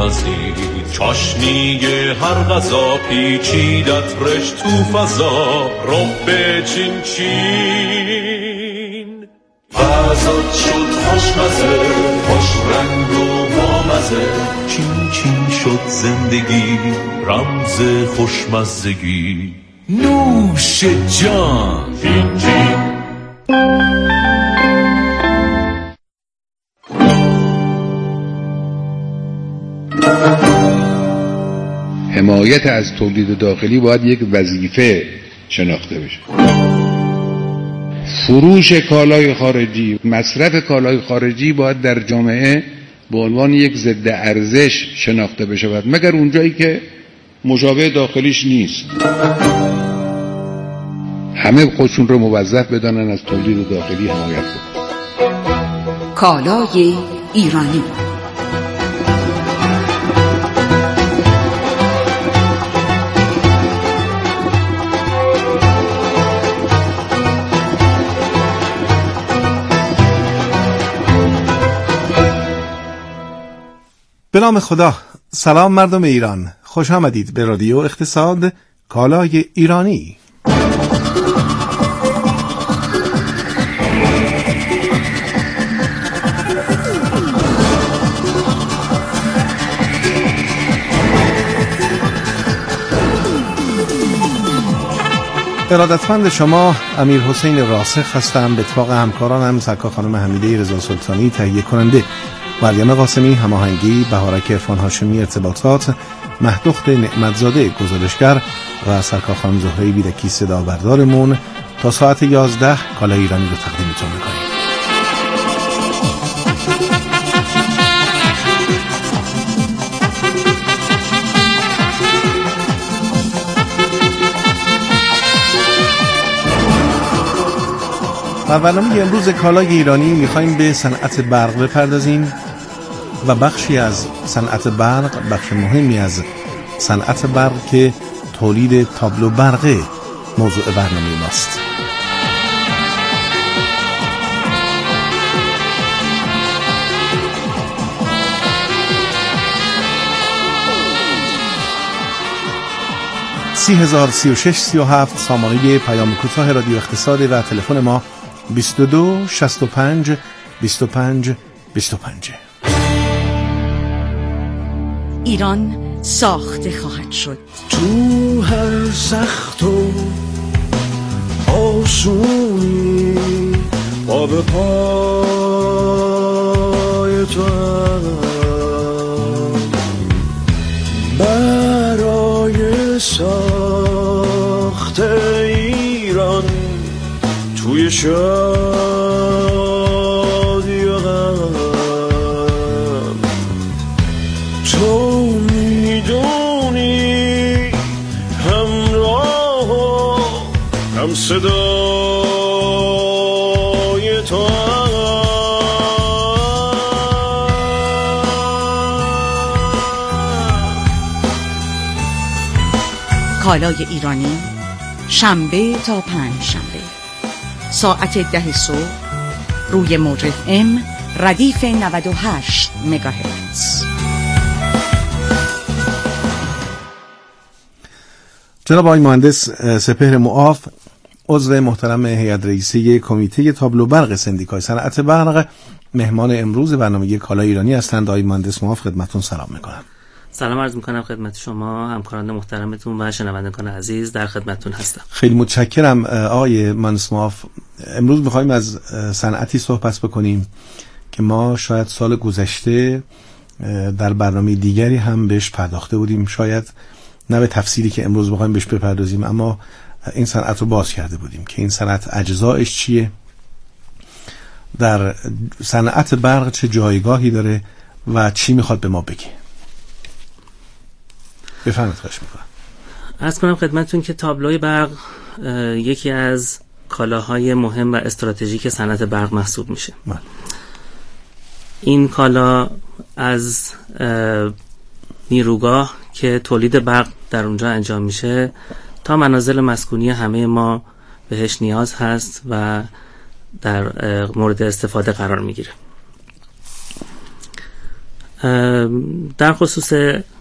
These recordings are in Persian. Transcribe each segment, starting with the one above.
مزید. چاشنی هر غذا پیچیدت رشت تو فضا، رب چین چین. غذات شد خوشمزه، خوش رنگ و بامزه، چین چین شد زندگی، رمز خوشمزگی. نوش جان چین چین. حمایت از تولید داخلی باید یک وظیفه شناخته بشه. فروش کالای خارجی، مصرف کالای خارجی باید در جامعه به عنوان یک ضد ارزش شناخته بشه، مگر اونجایی که مشابه داخلیش نیست. همه خودشون رو موظف بدانن از تولید داخلی حمایت کنن. کالای ایرانی. به نام خدا. سلام مردم ایران، خوش آمدید به رادیو اقتصاد کالای ایرانی. ارادتمند شما امیر حسین راسخ هستم. به اتفاق همکارانم سرکار خانم حمیده رضا سلطانی تهیه کننده، مریم قاسمی هماهنگی، بهارک عرفان هاشمی ارتباطات، مهدخت نعمتزاده گزارشگر و سرکار خانم زهره بیدکی صدا بردارمون تا ساعت 11 کالای ایرانی رو تقدیمتون می‌کنیم. در برنامه امروز کالای ایرانی میخوایم به صنعت برق بپردازیم و بخشی از صنعت برق، بخش مهمی از صنعت برق که تولید تابلو برقه موضوع برنامه ماست. (30,036-37) سامانه پیام کوتاه رادیو اقتصاد و تلفن ما 22 65 25 25. ایران ساخته خواهد شد. تو هر سخت و آسونی پا به پای تو برای ساخت ایران توی شادی و غم تو میدونی همراه و هم صدای تو کالای ایرانی شنبه تا پنجشنبه ساعت 10 صبح روی موج FM ردیف 98 مگاهرتز. جناب آقای مهندس سپهر معاف، عضو محترم هیئت رئیسه کمیته تابلو برق سندیکای صنعت برق، مهمان امروز برنامه کالای ایرانی هستند. آقای مهندس معاف خدمتتون سلام میکنم. سلام عرض میکنم خدمت شما، همکاران محترمتون و شنوندگان عزیز، در خدمتتون هستم. خیلی متشکرم آقای مهندس معاف. امروز میخوایم از صنعتی صحبت بکنیم که ما شاید سال گذشته در برنامه دیگری هم بهش پرداخته بودیم، شاید نه به تفصیلی که امروز میخوایم بهش بپردازیم، اما این صنعت رو باز کرده بودیم که این صنعت اجزایش چیه، در صنعت برق چه جایگاهی داره و چی میخواد به ما بگه. بفرمایید. خواهش میکنم. عرض کنم خدمتتون که تابلوی برق یکی از کالاهای مهم و استراتژیک صنعت برق محسوب میشه. این کالا از نیروگاه که تولید برق در اونجا انجام میشه تا منازل مسکونی همه ما بهش نیاز هست و در مورد استفاده قرار میگیره. در خصوص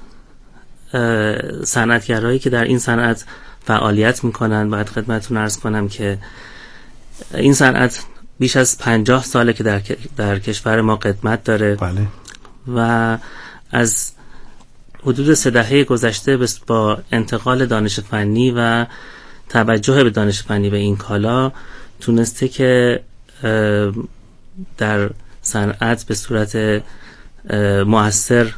صنعتگرایی که در این صنعت فعالیت میکنن باید خدمتتون عرض کنم که این صنعت بیش از 50 ساله که در کشور ما قدمت داره. بله. و از حدود 3 دهه گذشته با انتقال دانش فنی و توجه به دانش فنی به این کالا تونسته که در صنعت به صورت مؤثر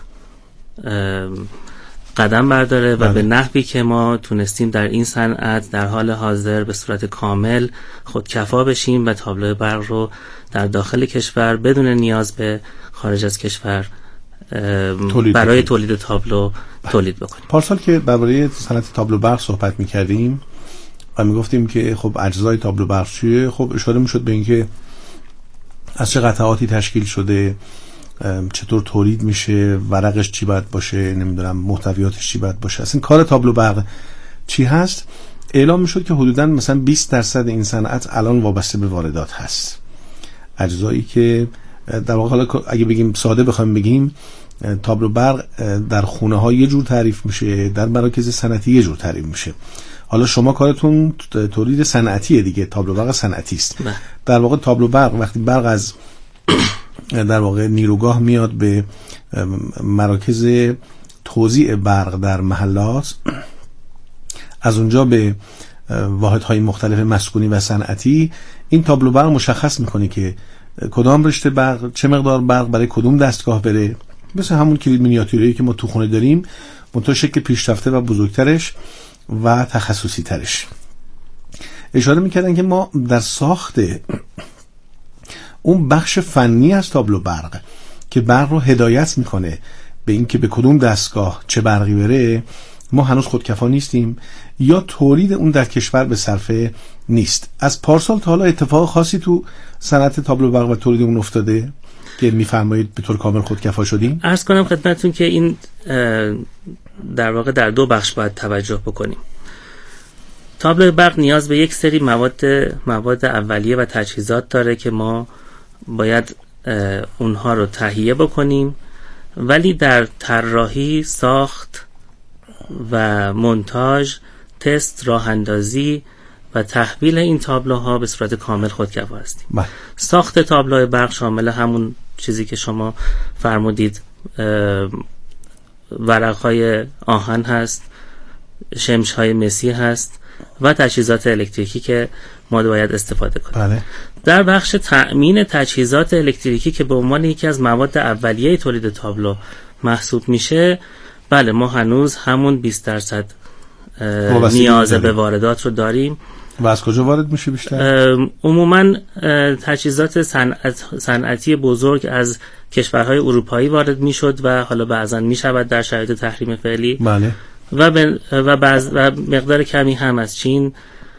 قدم برداره و به نحوی که ما تونستیم در این صنعت در حال حاضر به صورت کامل خودکفا بشیم و تابلو برق رو در داخل کشور بدون نیاز به خارج از کشور برای تولید تابلو تولید بکنیم. پارسال که درباره صنعت تابلو برق صحبت می‌کردیم و میگفتیم که خب اجزای تابلو برق چیه، خب اشاره میشد به اینکه از چه قطعاتی تشکیل شده، چطور تولید میشه، ورقش چی باید باشه، نمیدونم محتویاتش چی باید باشه، اصلا کار تابلو برق چی هست. اعلام میشد که حدوداً مثلا 20% این صنعت الان وابسته به واردات هست. اجزایی که در واقع حالا اگه بگیم ساده بخوایم بگیم تابلو برق در خونه ها یه جور تعریف میشه، در مراکز صنعتی یه جور تعریف میشه. حالا شما کارتون تولید صنعتیه دیگه، تابلو برق صنعتی است. در واقع تابلو برق وقتی برق از در واقع نیروگاه میاد به مراکز توزیع برق در محلات، از اونجا به واحدهای مختلف مسکونی و صنعتی، این تابلو برق مشخص میکنه که کدام رشته برق، چه مقدار برق برای کدوم دستگاه بره. مثل همون کلید مینیاتوری که ما تو خونه داریم، منتها شکل پیشرفته و بزرگترش و تخصصی ترش. اشاره میکردن که ما در ساخت اون بخش فنی از تابلو برق که برق رو هدایت میکنه به این که به کدوم دستگاه چه برقی بره، ما هنوز خودکفا نیستیم یا تولید اون در کشور به صرفه نیست. از پارسال تا حالا اتفاق خاصی تو صنعت تابلو برق و تولید اون افتاده که میفرمایید به طور کامل خودکفا شدیم؟ عرض کنم خدمتتون که این در واقع در 2 بخش باید توجه بکنیم. تابلو برق نیاز به یک سری مواد اولیه و تجهیزات داره که ما باید اونها رو تهیه بکنیم، ولی در طراحی، ساخت و مونتاژ، تست، راه اندازی و تحویل این تابلوها به صورت کامل خودکفا هستیم. ساخت تابلوی برق شامل همون چیزی که شما فرمودید، ورق‌های آهن هست، شمش‌های مسی هست و تجهیزات الکتریکی که ما باید استفاده کنیم. بله. در بخش تأمین تجهیزات الکتریکی که به عنوان یکی از مواد اولیه تولید تابلو محسوب میشه، بله ما هنوز همون 20% نیاز به واردات رو داریم. و از کجا وارد میشه بیشتر؟ عموما تجهیزات صنعتی بزرگ از کشورهای اروپایی وارد میشد و حالا بعضا میشود در شرایط تحریم فعلی. بله. و مقدار کمی هم از چین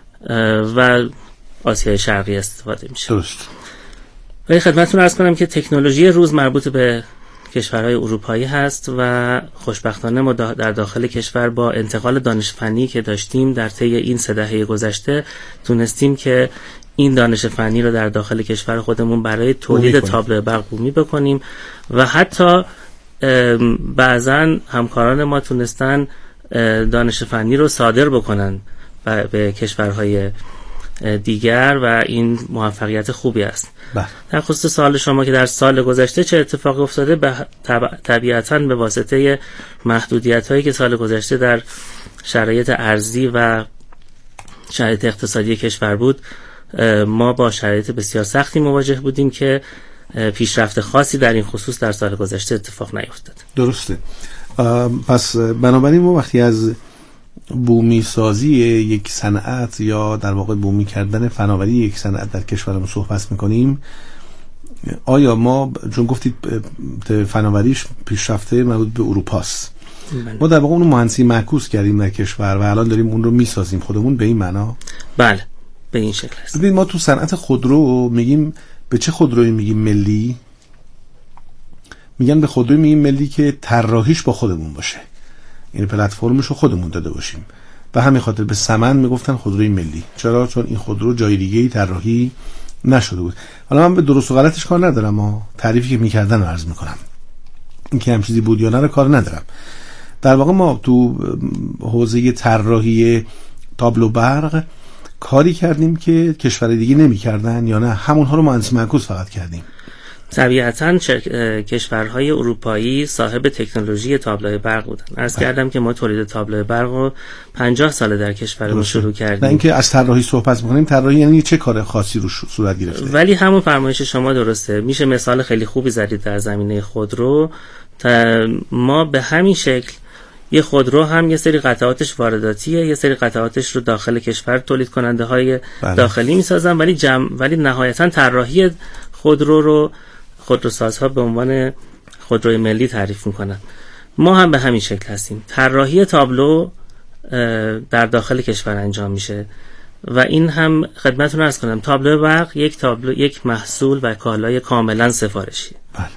و آسیای شرقی استفاده میشه. درست. ولی خدمتتون عرض کنم که تکنولوژی روز مربوط به کشورهای اروپایی هست و خوشبختانه ما در داخل کشور با انتقال دانش فنی که داشتیم در طی این 3 دهه گذشته تونستیم که این دانش فنی رو در داخل کشور خودمون برای تولید تابلو برق بومی بکنیم و حتی بعضا همکاران ما تونستن دانش فنی رو صادر بکنن به کشورهای دیگر و این موفقیت خوبی است. در خصوص سوال شما که در سال گذشته چه اتفاقی افتاده، طبیعتاً به واسطه محدودیت‌هایی که سال گذشته در شرایط ارضی و شرایط اقتصادی کشور بود، ما با شرایط بسیار سختی مواجه بودیم که پیشرفت خاصی در این خصوص در سال گذشته اتفاق نیفتاد. درسته. پس بنابراین ما وقتی از بومی سازی یک صنعت یا در واقع بومی کردن فناوری یک صنعت در کشورمون صحبت میکنیم، آیا ما چون گفتید فناوریش پیشرفته مربوط به اروپاست، ما در واقع اون مهندسی معکوس کردیم در کشور و الان داریم اون رو میسازیم خودمون به این معنا؟ بله به این شکل است. ببین ما تو صنعت خودرو میگیم به چه خودرویی میگیم ملی؟ میگن به خودروی میگیم ملی که طراحیش با خودمون باشه، این پلتفرمش رو خودمون داده باشیم. و همین خاطر به سمن میگفتن خودروی ملی. چرا؟ چون این خودرو جای دیگه‌ای طراحی نشده بود. حالا من به درست و غلطش کار ندارم، تعریفی که میکردن رو عرض میکنم. اینکه هم چیزی بود یا نه رو کار ندارم. در واقع ما تو حوزه طراحی تابلو برق کاری کردیم که کشور دیگه نمی‌کردن یا نه همونها رو مهندسی معکوس فقط کردیم؟ طبیعتاً کشورهای اروپایی صاحب تکنولوژی تابلوی برق بودن. عرض کردم که ما تولید تابلوی برق رو 50 سال در کشورمون شروع کردیم. نه اینکه از طراحی صحبت می‌کنیم، طراحی یعنی چه کار خاصی رو صورت گرفته؟ ولی همون فرمایش شما درسته. میشه مثال خیلی خوبی زدید در زمینه خودرو. ما به همین شکل یه خودرو هم یه سری قطعاتش وارداتیه، یه سری قطعاتش رو داخل کشور تولید کننده های داخلی میسازن، ولی نهایتاً طراحی خودرو رو خودروسازها به عنوان خودروی ملی تعریف میکنن. ما هم به همین شکل هستیم. طراحی تابلو در داخل کشور انجام میشه و این هم خدمتتون عرض کنم تابلو برق یک محصول و کالای کاملا سفارشی.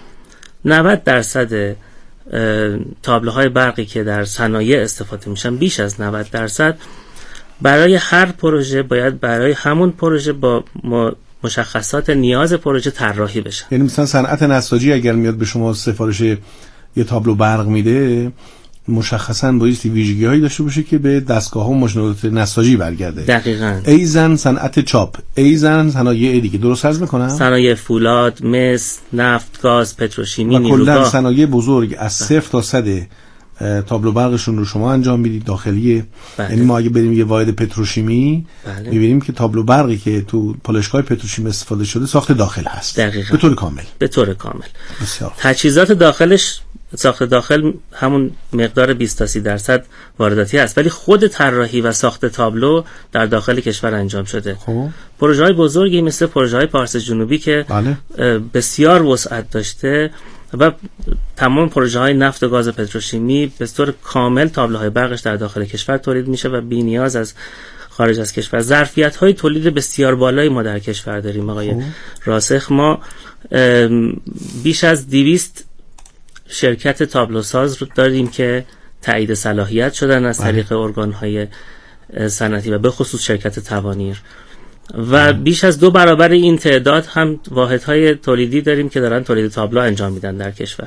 90% تابلوهای برقی که در صنایع استفاده میشن، بیش از 90%، برای هر پروژه باید برای همون پروژه با مشخصات نیاز پروژه طراحی بشه. یعنی مثلا صنعت نساجی اگر میاد به شما سفارش یه تابلو برق میده، مشخصاً بایستی ویژگی‌هایی داشته باشه که به دستگاه‌ها و ماشین‌آلات نساجی برگرده. دقیقاً. ایزن صنعت چاپ، ایزن صنایع دیگه. درست عرض می‌کنم؟ صنایع فولاد، مس، نفت، گاز، پتروشیمی، نیروگاه. کلاً صنایع بزرگ از 0 تا 100 تابلو برقشون رو شما انجام میدید داخلیه. یعنی ما اگه بریم یه واحد پتروشیمی می‌بینیم که تابلو برقی که تو پالایشگاه پتروشیمی استفاده شده ساخت داخل هست. دقیقاً. به طور کامل. بسیار. تجهیزات داخلش ساخت داخل همون مقدار 20 تا 30% وارداتی است، ولی خود طراحی و ساخت تابلو در داخل کشور انجام شده. پروژه‌های بزرگی مثل پروژه‌های پارس جنوبی که بسیار وسعت داشته و تمام پروژه‌های نفت و گاز پتروشیمی به طور کامل تابلوهای برقش در داخل کشور تولید میشه و بی نیاز از خارج از کشور. ظرفیت‌های تولید بسیار بالایی ما در کشور داریم آقای راسخ. ما بیش از 200 شرکت تابلوساز رو داریم که تایید صلاحیت شدن از طریق ارگان‌های صنعتی و به خصوص شرکت توانیر و بیش از 2 برابر این تعداد هم واحدهای تولیدی داریم که دارن تولید تابلو انجام میدن در کشور.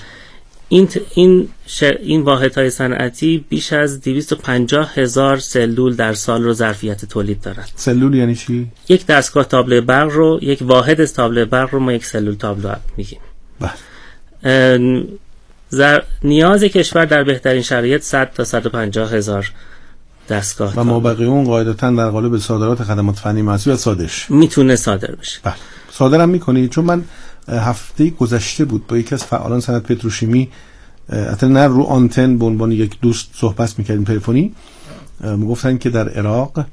این واحدهای صنعتی بیش از 250,000 سلول در سال رو ظرفیت تولید دارن. سلول یعنی چی؟ یک دستگاه تابلو برق رو، یک واحد از تابلو برق رو ما یک سلول تابلو میگیم. نیاز کشور در بهترین شرایط 100 تا 150,000 دستگاه و مابقی اون قاعدتاً در قالب صادرات خدمات فنی محصول و صادرش میتونه صادر بشه. بله. صادرم میکنی؟ چون من هفته گذشته بود با یکی از فعالان صنعت پتروشیمی حتی نه رو آنتن به عنوان یک دوست صحبت میکردیم تلفنی، میگفتن که در عراق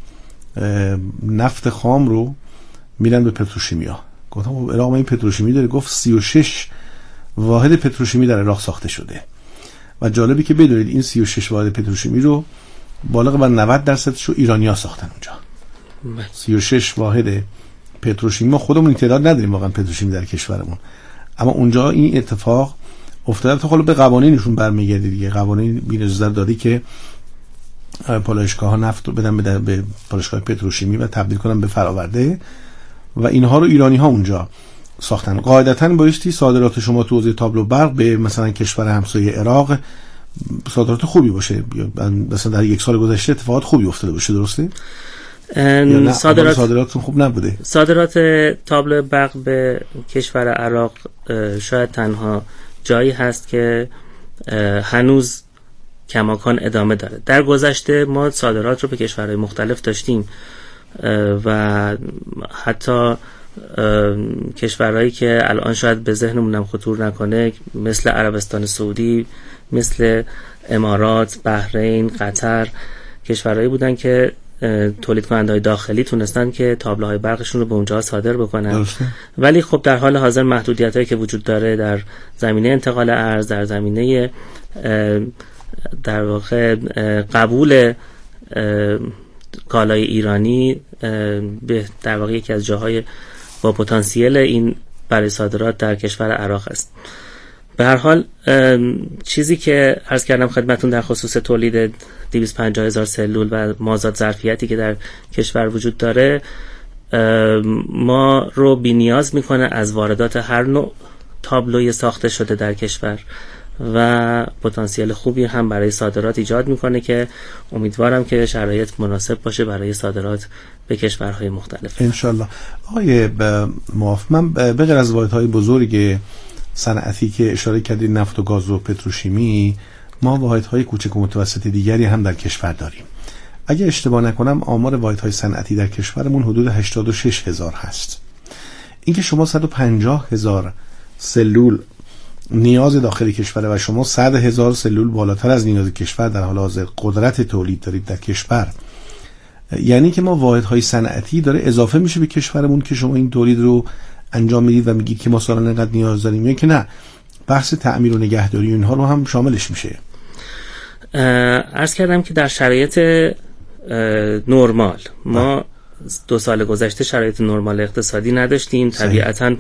نفت خام رو میرن به پتروشیمیا. گفتم عراق این پتروشیمی داره؟ گفت 36 واحد پتروشیمی در عراق ساخته شده و جالبی که بدونید این 36 واحد پتروشیمی رو بالغ بر 90% رو ایرانی‌ها ساختن اونجا. 36 واحد پتروشیمی، ما خودمون این تعداد نداریم واقعا پتروشیمی در کشورمون، اما اونجا این اتفاق افتاده. تا به قوانینشون برمیگردید دیگه. قوانین بی‌نظر دادی که پالایشگاه‌ها نفت رو بدن به پالایشگاه پتروشیمی و تبدیل کنن به فراورده و اینها رو ایرانی‌ها اونجا ساختن. قاعدتاً بایستی صادرات شما تو حوزه تابلو برق به مثلا کشور همسایه عراق صادرات خوبی باشه. مثلا در یک سال گذشته اتفاقات خوبی افتاده باشه، درسته؟ صادراتتون خوب نبوده. صادرات تابلو برق به کشور عراق شاید تنها جایی هست که هنوز کماکان ادامه داره. در گذشته ما صادرات رو به کشورهای مختلف داشتیم و حتی کشورهایی که الان شاید به ذهنمونم خطور نکنه مثل عربستان سعودی، مثل امارات، بحرین، قطر، کشورهایی بودن که تولید کننده‌های داخلی تونستن که تابلوهای برقشون رو به اونجا صادر بکنن. ولی خب در حال حاضر محدودیتایی که وجود داره در زمینه انتقال ارز، در زمینه در واقع قبول کالای ایرانی به در واقع یکی از جاهای با پتانسیل این برای صادرات در کشور عراق است. به هر حال چیزی که عرض کردم خدمتون در خصوص تولید 250,000 سلول و مازاد ظرفیتی که در کشور وجود داره ما رو بی نیاز میکنه از واردات هر نوع تابلوی ساخته شده در کشور و پتانسیل خوبی هم برای صادرات ایجاد میکنه که امیدوارم که شرایط مناسب باشه برای صادرات به کشورهای مختلف انشالله. آقای معاف، من به غیر از واحدهای بزرگ صنعتی که اشاره کردید، نفت و گاز و پتروشیمی، ما واحدهای کوچک و متوسط دیگری هم در کشور داریم. اگه اشتباه نکنم آمار واحدهای صنعتی در کشورمون حدود 86,000 هست. اینکه شما 150,000 سلول نیاز داخل کشور و شما 100,000 سلول بالاتر از نیاز کشور در حال حاضر قدرت تولید دارید در کشور، یعنی که ما واحدهای صنعتی داره اضافه میشه به کشورمون که شما این تولید رو انجام میدید و میگید که ما سالانه اینقدر نیاز داریم، یا که نه بحث تعمیر و نگهداری اینها رو هم شاملش میشه؟ عرض کردم که در شرایط نرمال ما 2 سال گذشته شرایط نرمال اقتصادی نداشتیم. طبیعتاً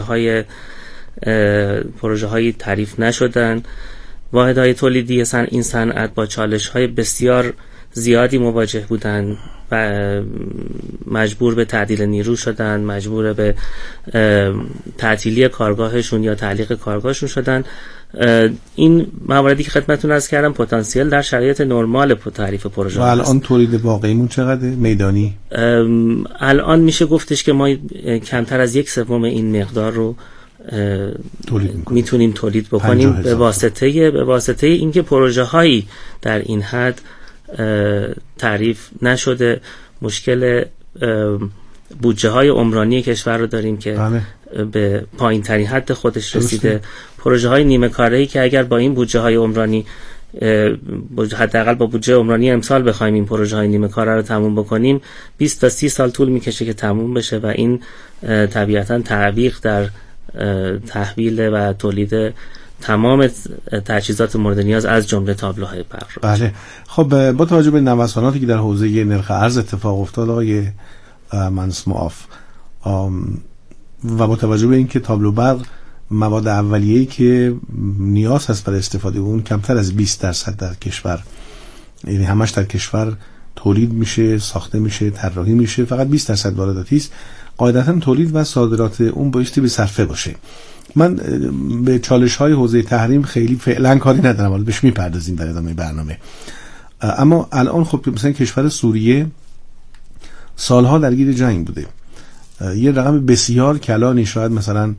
پروژه های تعریف نشدن. واحدهای تولیدی این صنعت با چالش های بسیار زیادی مواجه بودن و مجبور به تعدیل نیرو شدن، مجبور به تعطیلی کارگاهشون یا تعلیق کارگاهشون شدن. این مواردی که خدمتتون عرض کردم پتانسیل در شرایط نرمال تعریف پروژه. و الان تولید واقعیمون چقدره میدانی؟ الان میشه گفتش که ما کمتر از 1/3 این مقدار رو میتونیم تولید بکنیم به واسطه اینکه پروژه هایی در این حد تعریف نشده. مشکل بودجه های عمرانی کشور رو داریم که به پایین ترین حد خودش رسیده. پروژه های نیمه کاره‌ای که اگر با این بودجه های عمرانی حداقل با بودجه عمرانی امسال بخوایم این پروژه های نیمه کاره رو تموم بکنیم 20 تا 30 سال طول میکشه که تموم بشه و این طبیعتاً تعویق در تحویل و تولید تمام تجهیزات مورد نیاز از جمله تابلوهای برق. بله. خب با توجه به نوساناتی که در حوزه نرخ ارز اتفاق افتاد آقای مهندس معاف و با توجه به اینکه تابلو برق مواد اولیه‌ای که نیاز هست برای استفاده اون کمتر از 20% در کشور، یعنی همش در کشور تولید میشه، ساخته میشه، طراحی میشه، فقط 20% وارداتی است. قاعدتاً تولید و صادرات اون بایستی به صرفه باشه. من به چالش‌های حوزه تحریم خیلی فعلا کاری ندارم، ولی بهش میپردازیم در ادامه برنامه. اما الان خب مثلا کشور سوریه سالها درگیر جنگ بوده، یه رقم بسیار کلانی، شاید مثلا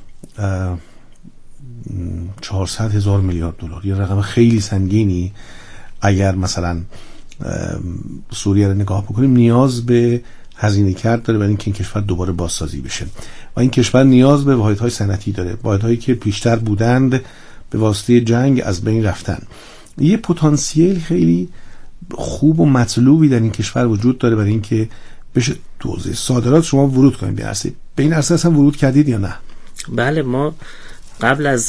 400,000 میلیارد دلار، یه رقم خیلی سنگینی. اگر مثلا سوریه رو نگاه بکنیم نیاز به هزینه کرد داره برای اینکه این کشور دوباره بازسازی بشه و این کشور نیاز به واحدهای صنعتی داره، واحدهایی که پیشتر بودند به واسطه جنگ از بین رفتن. یه پتانسیل خیلی خوب و مطلوبی در این کشور وجود داره برای اینکه بشه تو حوزه صادرات شما ورود کنید. به این عرصه اصلا ورود کردید یا نه؟ بله، ما قبل از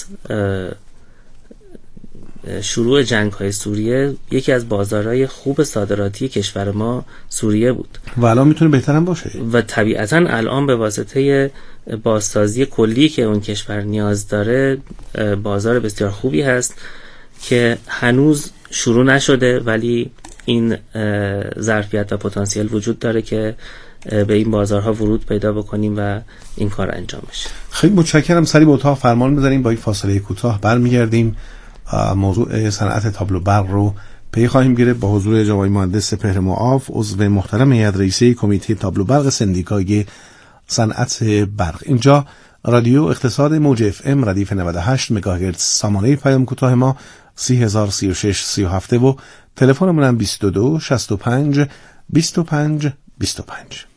شروع جنگ‌های سوریه یکی از بازارهای خوب صادراتی کشور ما سوریه بود و الان میتونه بهترم باشه و طبیعتاً الان به واسطه بازسازی کلی که اون کشور نیاز داره بازار بسیار خوبی هست که هنوز شروع نشده، ولی این ظرفیت و پتانسیل وجود داره که به این بازارها ورود پیدا بکنیم و این کار انجام بشه. خیلی متشکرم. سری به اتاق فرمان بذاریم، با یک فاصله کوتاه برمیگردیم. موضوع صنعت تابلو برق رو پی خواهیم گرفت با حضور جناب مهندس سپهر معاف، عضو محترم هیئت رئیسه کمیته تابلو برق سندیکای صنعت برق. اینجا رادیو اقتصاد موج اف ام ردیف 98 مگاهرتز، سامانه پیام کوتاه ما 3036 37 و تلفنمون هم 22 65 25 25.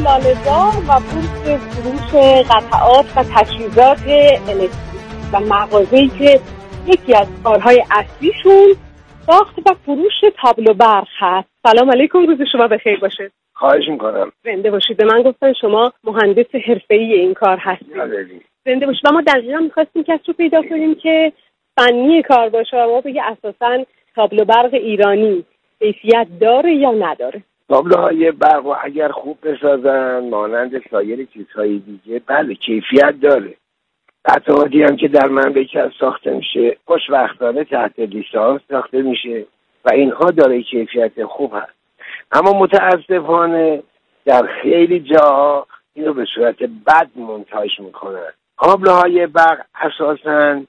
سال‌دار و بورس فروش قطعات و تجهیزات الکتریک و مغازه‌ای که یکی از کارهای اصلیشون ساخت و فروش تابلو برق هست. سلام علیکم، روز شما بخیر باشه. خواهش میکنم. زنده باشید. به من گفتن شما مهندس حرفه‌ای این کار هستید. زنده باشید. و ما دقیقاً می‌خواستیم کسی رو پیدا کنیم که فنی کار باشه و ما بگه اساساً تابلو برق ایرانی کیفیت داره یا نداره. تابلوهای برق و اگر خوب بسازن مانند سایر چیزهای دیگه بله کیفیت داره. قطعاتی هم که در مملکت ساخته میشه خوشبختانه تحت لیسانس ساخته میشه و اینها داره کیفیت خوب هست. اما متاسفانه در خیلی جاها اینو به صورت بد مونتاژ میکنن. کابل‌های برق اساساً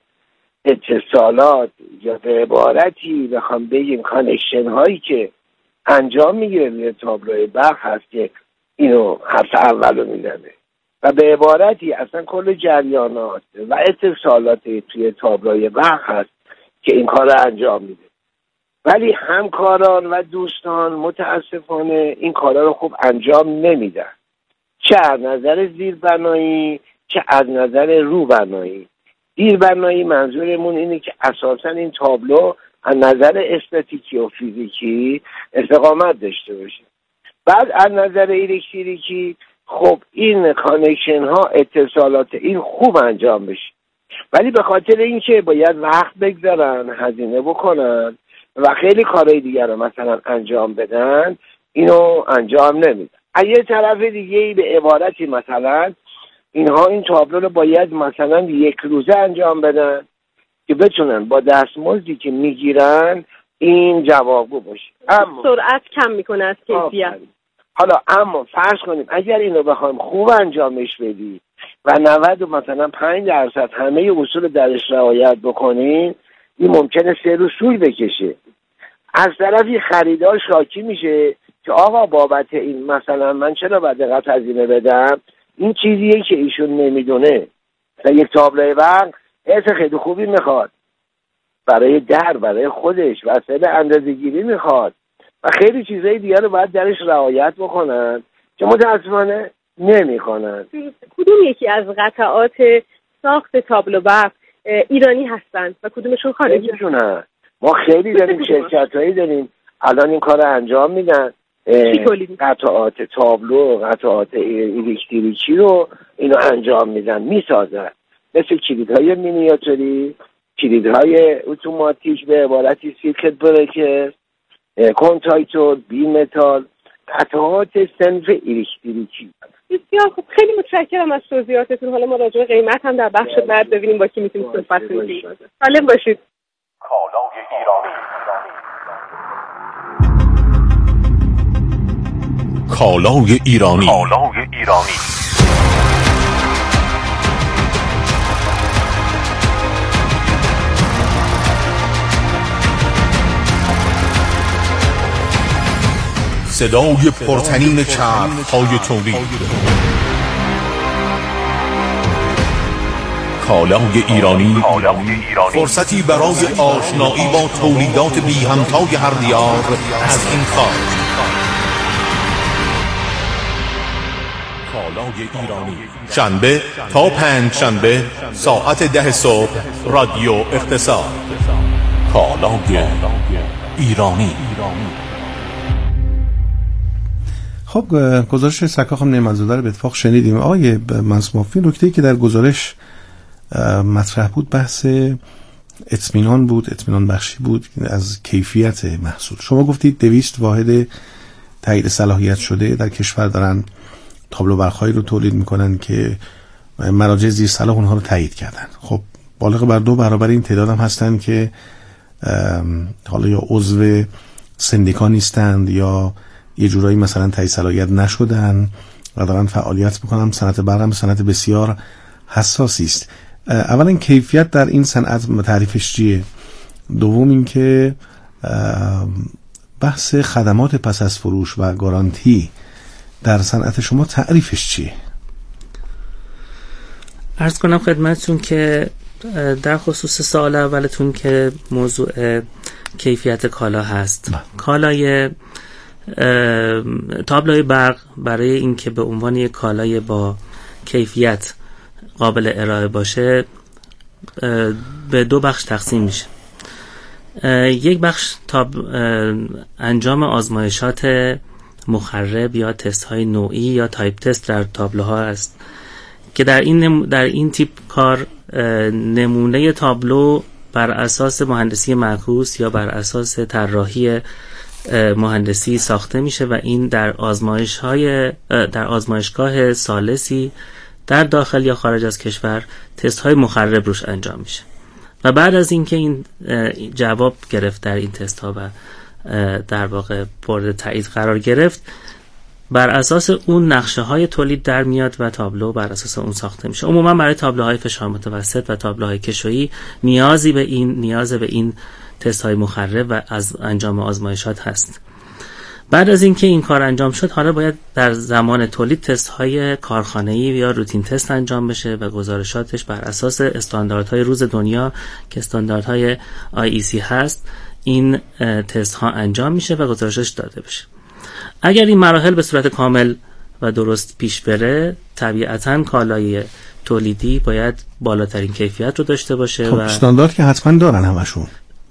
اتصالات یا به عبارتی بخوام بگیم کانکشن هایی که انجام میگیره روی تابلوی برق هست که اینو حرف اولو میزنه و به عبارتی اصلا کل جریانات و اتصالات توی تابلوی برق هست که این کار رو انجام میده. ولی همکاران و دوستان متاسفانه این کارا رو خوب انجام نمیدن، چه از نظر زیربنایی چه از نظر روبنایی. زیربنایی منظورمون اینه که اساسا این تابلو از نظر استاتیکی و فیزیکی استقامت داشته باشه. بعد از نظر الکتریکی خب این کانکشن ها اتصالات این خوب انجام بشه، ولی به خاطر اینکه باید وقت بگذارن هزینه بکنن و خیلی کارهای دیگر رو مثلا انجام بدن اینو انجام نمیدن. از یه طرف دیگه به عبارتی مثلا اینها این تابلو رو باید مثلا یک روزه انجام بدن که بتونن با دستمزدی که میگیرن این جوابگو باشه. اما سرعت کم میکنه از کیفیت. حالا اما فرض کنیم اگر اینو بخوایم خوب انجامش بدی و 90 مثلا 5% همه اصول درش رعایت بکنین این ممکنه 3 روز طول بکشه. از طرفی خریدار شاکی میشه که آقا بابت این مثلا من چرا باید دقت هزینه بدم، این چیزیه که ایشون نمیدونه. یک تابلوی برق حس خیلی خوبی میخواد برای برای خودش وسایل اندازه‌گیری میخواد و خیلی چیزای دیگه رو باید درش رعایت بکنن که متاسفانه نمیکنن. کدوم یکی از قطعات ساخت تابلو برق ایرانی هستن و کدومشون خارجی؟ ما خیلی داریم شرکتایی داریم الان این کار رو انجام میدن. قطعات تابلو قطعات الکتریکی رو اینو انجام میدن میسازن، مثل کلیدهای مینیاتوری، کلیدهای اتوماتیک به عبارتی سیرکت بریکر، کنتاکتور، بی متال، قطعات صنف الکتریکی. بسیار خوب، خیلی متشکرم از توضیحاتتون. حالا ما راجع به قیمت هم در بخش بعد ببینیم با کی میتونیم صحبت کنیم. سالم باشید. کالای ایرانی. کالای ایرانی. کالای ایرانی. صدای پرطنین چرخ‌های تولید. کالای ایرانی. فرصتی برای آشنایی با تولیدات بی همتای هر دیار از این خارج. کالای ایرانی. شنبه تا پنجشنبه ساعت 10 صبح رادیو اقتصاد. کالای ایرانی. خب گزارش سکاخ نعمت‌زاده رو به اتفاق شنیدیم. آقای منصوف، نکته‌ای که در گزارش مطرح بود بحث اطمینان بود، اطمینان بخشی بود از کیفیت محصول. شما گفتید 200 واحد تایید صلاحیت شده در کشور دارن تابلو برق‌هایی رو تولید میکنن که مراجع زیر صلاح اونها رو تایید کردن. خب بالغ بر 2 برابر این تعداد هم هستن که حالا یا عضو سندیکا نیستند یا یه جورایی مثلا تایید صلاحیت نشدن و دارن فعالیت میکنن. صنعت برق هم صنعت بسیار حساسی است. اولا کیفیت در این صنعت تعریفش چیه؟ دوم اینکه بحث خدمات پس از فروش و گارانتی در صنعت شما تعریفش چیه؟ عرض کنم خدمتتون که در خصوص سوال اولتون که موضوع کیفیت کالا هست، کالای تابلوی برق برای اینکه به عنوان یک کالای با کیفیت قابل ارائه باشه به دو بخش تقسیم میشه. یک بخش انجام آزمایشات مخرب یا تست های نوعی یا تایپ تست در تابلوها است که در این تیپ کار نمونه تابلو بر اساس مهندسی معکوس یا بر اساس طراحی مهندسی ساخته میشه و این در آزمایشگاه ثالثی در داخل یا خارج از کشور تست های مخرب روش انجام میشه و بعد از اینکه این جواب گرفت در این تست ها و در واقع مورد تایید قرار گرفت، بر اساس اون نقشه های تولید در میاد و تابلو بر اساس اون ساخته میشه. عموما برای تابلوهای فشار متوسط و تابلوهای کشویی نیاز به این تست های مخرب و از انجام آزمایشات هست. بعد از اینکه این کار انجام شد، حالا باید در زمان تولید تست های کارخانه‌ای یا روتین تست انجام بشه و گزارشاتش بر اساس استانداردهای روز دنیا که استانداردهای IEC هست این تست ها انجام میشه و گزارشش داده بشه. اگر این مراحل به صورت کامل و درست پیش بره، طبیعتاً کالای تولیدی باید بالاترین کیفیت رو داشته باشه. خب استاندارد که حتما دارن همشون.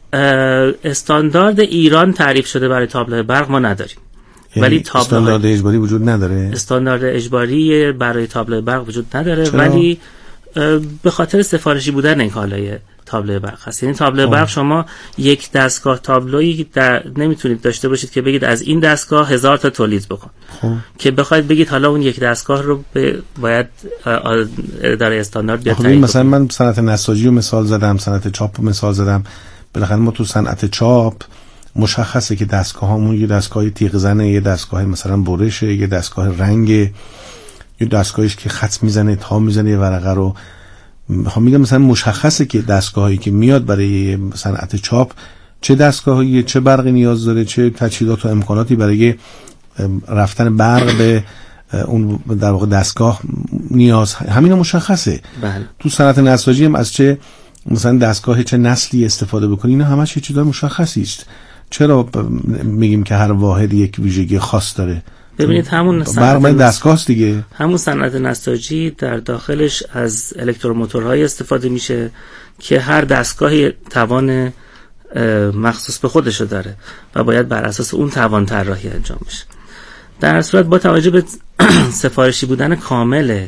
استاندارد ایران تعریف شده برای تابلوهای برق ما نداریم. ولی استاندارد اجباری وجود نداره. استاندارد اجباری برای تابلوهای برق وجود نداره. چرا؟ ولی به خاطر سفارشی بودن این کالای تابلوی برق هست. یعنی تابلوی برق شما یک دستگاه تابلویی نمیتونید داشته باشید که بگید از این دستگاه 1000 تا تولید بکن. که بخواید بگید حالا اون یک دستگاه رو باید اداره استاندارد بیاد تایید. مثلا من صنعت نساجی رو مثال زدم، صنعت چاپ رو مثال زدم. بالاخره ما تو صنعت چاپ مشخصه که دستگاهامون یه دستگاه تیغ زنه، یه دستگاه مثلا برشه، یه دستگاه رنگ، یه دستگاهیش که خط میزنه، تا میزنه، یه ورقه رو. میگم مثلا مشخصه که دستگاهی که میاد برای صنعت چاپ چه دستگاهی، چه برقی نیاز داره، چه تجهیزات و امکاناتی برای رفتن برق به اون در واقع دستگاه نیاز، همین مشخصه. بله. تو صنعت نساجی هم از چه مثلا دستگاه چه نسلی استفاده بکنی، اینا همش یه چیزای مشخصی است. چرا میگیم که هر واحد یک ویژگی خاص داره؟ ببینید همون برق دستگاهست دیگه. همون صنعت نساجی در داخلش از الکتروموتورهای استفاده میشه که هر دستگاهی توان مخصوص به خودشو داره و باید بر اساس اون توان طراحی انجام بشه. در صورت با توجه به سفارشی بودن کامل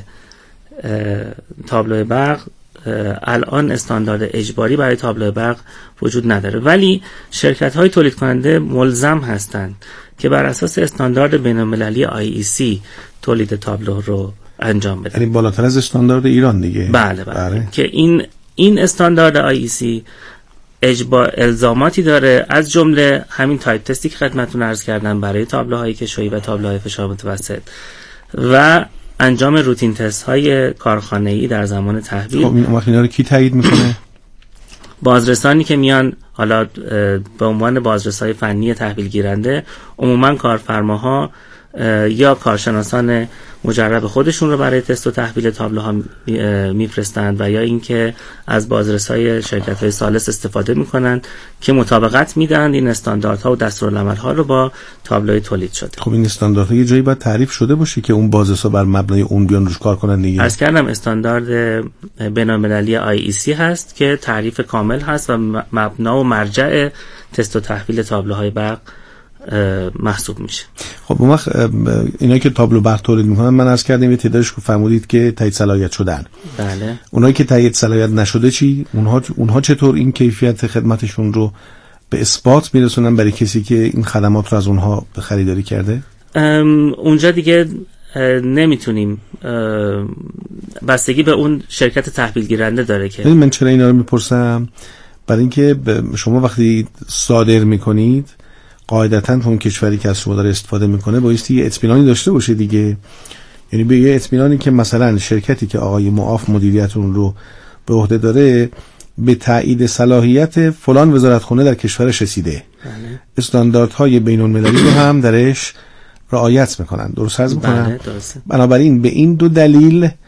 تابلوی برق، الان استاندارد اجباری برای تابلوی برق وجود نداره، ولی شرکت‌های تولید کننده ملزم هستند که بر اساس استاندارد بین‌المللی IEC تولید تابلو رو انجام بدن. یعنی بالاتر از استاندارد ایران دیگه. بله. که این استاندارد IEC الزاماتی داره، از جمله همین تایپ تستی که خدمتتون عرض کردم برای تابلوهای کشویی و تابلوهای فشار متوسط و انجام روتین تست های کارخانه‌ای در زمان تحویل. خب اینا رو کی تایید میکنه؟ بازرسانی که میان، حالا به عنوان بازرسای فنی تحویل گیرنده، عموما کارفرماها یا کارشناسان مجرب خودشون رو برای تست و تحویل تابلوها میفرستند و یا اینکه از بازرسای شرکت‌های ثالث استفاده میکنن که مطابقت میدن این استانداردها و دستورالعمل‌ها رو با تابلوی تولید شده. خب این استانداردها یه جایی باید تعریف شده باشه که اون بازرسا بر مبنای اون بیان روش کار کنن دیگه. عرض کردم استاندارد بین‌المللی IEC هست که تعریف کامل هست و مبنا و مرجع تست و تحویل تابلوهای برق محسوب میشه. خب اون وقت اینایی که تابلو برق تولید میکنن، من عرض کردم یه تعدادش که فرمودید که تایید صلاحیت شدن. بله. اونایی که تایید صلاحیت نشده چی؟ اونها چطور این کیفیت خدمتشون رو به اثبات میرسونن برای کسی که این خدمات رو از اونها خریداری کرده؟ اونجا دیگه نمیتونیم، بستگی به اون شرکت تحویل گیرنده داره که. من چرا اینا رو میپرسم؟ برای اینکه شما وقتی صادر میکنید قاعدتاً اون کشوری که از شما داره استفاده میکنه بایستی یه اطمینانی داشته باشه دیگه. یعنی به یه اطمینانی که مثلا شرکتی که آقای معاف مدیریت اون رو به عهده داره به تایید صلاحیت فلان وزارتخونه در کشورش رسیده. بله. استانداردهای بین‌المللی رو هم درش رعایت میکنن، درست عرض میکنن. بله، درسته. بنابراین به این دو دلیل